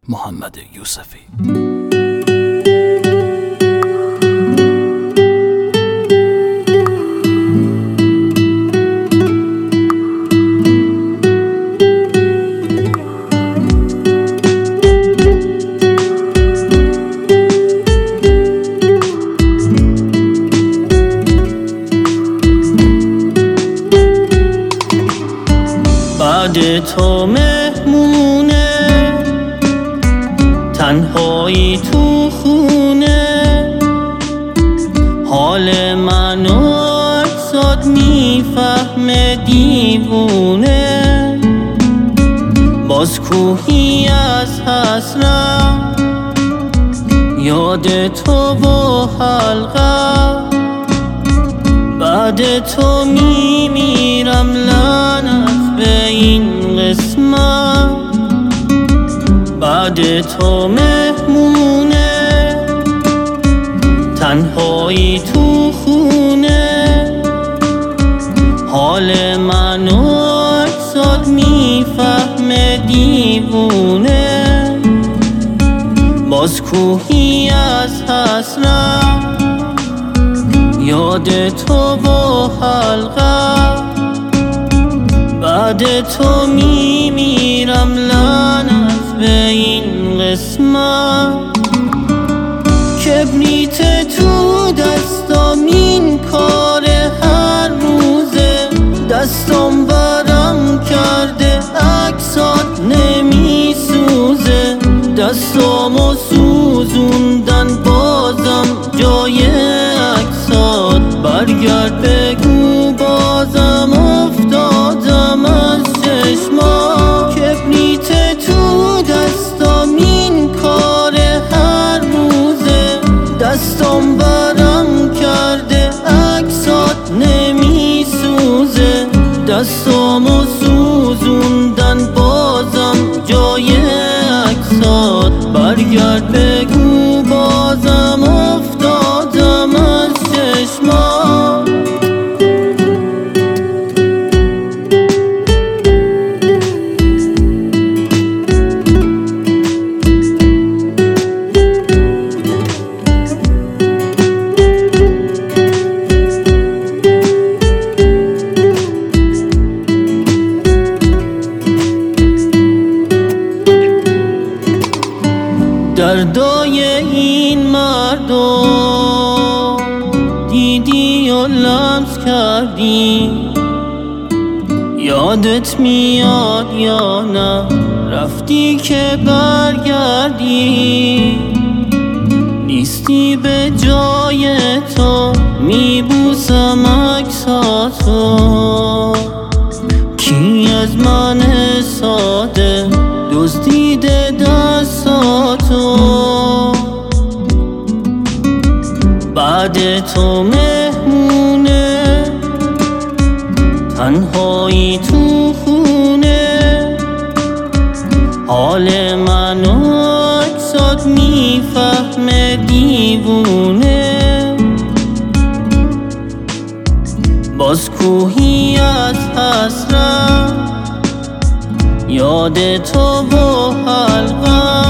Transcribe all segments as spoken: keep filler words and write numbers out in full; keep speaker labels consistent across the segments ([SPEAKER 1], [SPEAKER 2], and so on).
[SPEAKER 1] محمد یوسفی.
[SPEAKER 2] بعد تو مهمونه، تنهایی تو خونه، حال منو اکسات میفهمه دیوونه. باز کوهی از حسرت، یاد تو و حلقه، بعد تو میمیرم لعنت به این قسمت. بعد تو مهمونه، تنهایی تو خونه، حال منو اکسات میفهمه دیوونه. باز کوهی از حسرت، یاد تو و حلقه، بعد تو میمیرم لعنت به این قسمت. کبریت تو دستام این کار هر روزه، دستام ورم کرده عکسات نمیسوزه. دستامو سوزوندن بازم جای عکسات، برگرد بگو بازم افتادم از چشما. کبریت تو دستام این کار هر روزه، دستام ورم کرده عکسات نمیسوزه. دستامو سوزوندن بازم جای عکسات، برگرد بگو بازم افتادم از چشما. دردای این مردم دیدی و لمس کردی، یادت میاد یا نه رفتی که برگردی. نیستی به جای تو، میبوسم عکساتو. کی از من ساده دزدیده دستاتو. بعد تو مهمونه، تنهایی تو خونه، حال منو عکسات میفهمه دیوونه. باز کوهی از حسرت، یاد تو و حلقه،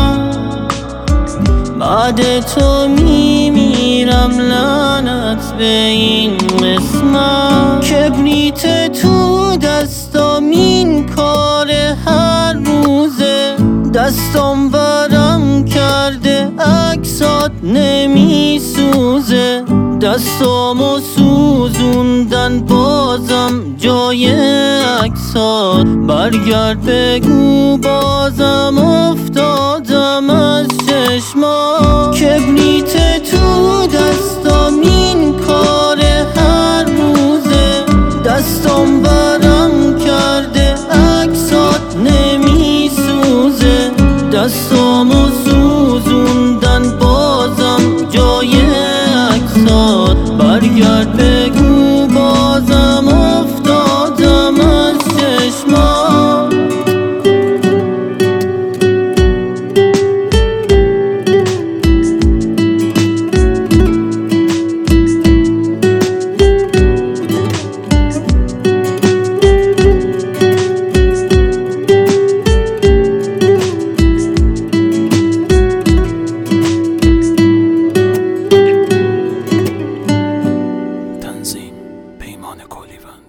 [SPEAKER 2] بعد تو میمیرم لعنت به این قسمت. کبریت تو دستام این کار هر روزه، دستام ورم کرده عکسات نمیسوزه. دستامو سوزوندن بازم جای عکسات، برگرد بگو بازم افتادم از چشما. کبریت تو دستام این کار هر روزه، دستام ورم کرده عکسات نمیسوزه. دستامو سوزوندن بازم جای عکسات، برگرد بگو بازم افتادم از چشما.
[SPEAKER 1] اولیون.